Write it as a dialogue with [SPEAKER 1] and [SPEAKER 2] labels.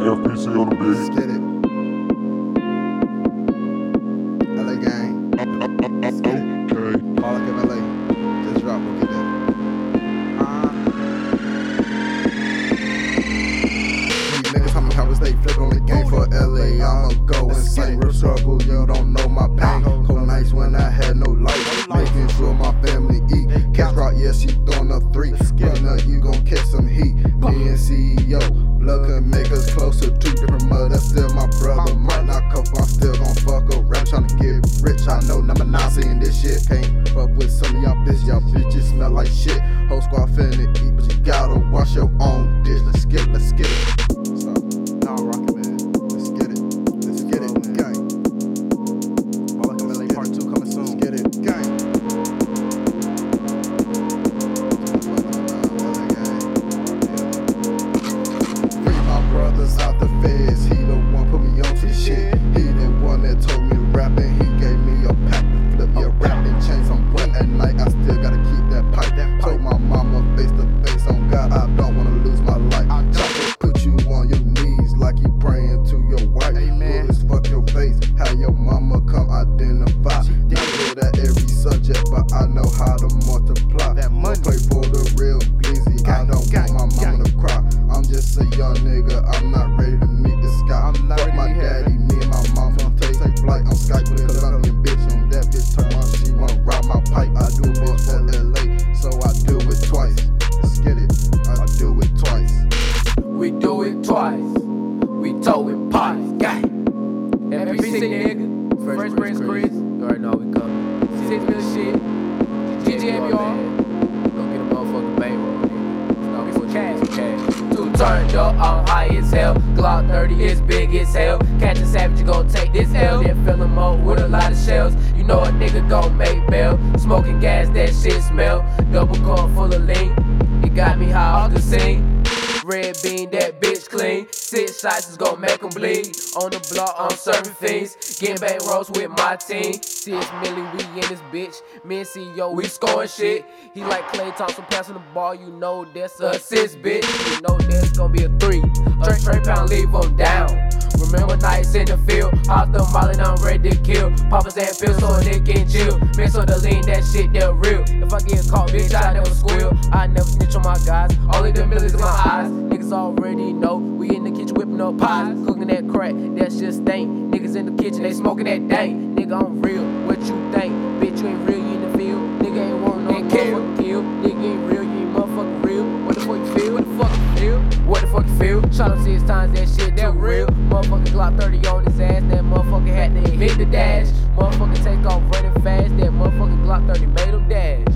[SPEAKER 1] FPC on the
[SPEAKER 2] Let's
[SPEAKER 1] beat.
[SPEAKER 2] get it. LA gang. Let's get it.
[SPEAKER 1] Okay.
[SPEAKER 2] All like in LA. Just drop, we'll get that. These niggas tell me how to stay flip on the game for LA. I'ma go insane, real struggle, you don't know my pain. Cold nights when I had no light, making sure my family eat. Cash rock, yeah, she throwing a 3. Run up, you gon' catch some heat. Me and CEO, blood can make us closer. 2 different mothers, still my brother. Might not cuff, I'm still gon' fuck a rap. Tryna get rich, I know number 9 saying this shit. Can't fuck with some of y'all bitches smell like shit. Whole squad finna eat, but you gotta wash your own dish. Let's get it, let's get it. Stop. Nah, rockin', man. Let's get it. Let's get it, gang. All like LA part 2 coming soon. Let's get it, gang. Free my brothers out the feds. He the one put me on to shit. He the one that told me to rap and he gave me a pack to flip. Yeah, rapping chains on wet at night. I still gotta keep that pipe. Told my mama face to face on God, I don't wanna lose my life. Chopper put you on your knees like you praying to your wife. Bullets fuck your face. How your mama come identify? I hear that every subject, but I know how to multiply. That money play for the real glizzy. I don't want my mama to cry. I'm just a young nigga. I'm not ready to meet the sky. Fuck my daddy, me and my mama take flight on Skype with a Colombian bitch. On that bitch told my she wanna ride my pipe. I do it for LA, so I do it twice. Let's get it. I do it twice.
[SPEAKER 3] We do it twice. We towin' pies, gang. FPC nigga, Fresh Prince Chris. You already know we coming. 6 million shit. GGM y'all. Go get a motherfucking bankroll, nigga. Get some cash. 2 turned up, I'm high as hell. Glock 30 is big as hell. Catch a savage, you gon' take this L. Then fill him up with a lot of shells. You know a nigga gon' make bail. Smoking gas, that shit smell. Double cup full of lean. It got me high off the scene. Red bean, that bitch clean. 6 shots is gon' make 'em bleed. On the block, I'm serving fiends. Getting bank rolls with my team. 6 million, we in this bitch. Me and CEO, we scoring shit. He like Klay Thompson passing the ball. You know that's a assist, bitch. You know that's gon' be a 3. A Trey Pound, leave 'em down. Remember nights in the field. Off the molly, I'm ready to kill. Papa's and pills so they can chill. Mix on the lean, that shit, that real. If I get caught, bitch, I never squeal. I never snitch on my guys. Only the millions in my eyes. Niggas already know. We in the kitchen whipping up pies. Cooking that crack, that's just stank. Niggas in the kitchen, they smoking that dank. Nigga, I'm real. What you think? Bitch, you ain't real, you in the field. Nigga ain't want no motherfucking kill. Nigga ain't real, you ain't motherfucking real. What the fuck you feel? What the fuck you feel? What the fuck you feel? Shot him 6 times, that shit too real. Motherfucking Glock 30 on his ass. That motherfucking hat, they hit the dash. Motherfucking take off running fast. That motherfucking Glock 30 made him dash.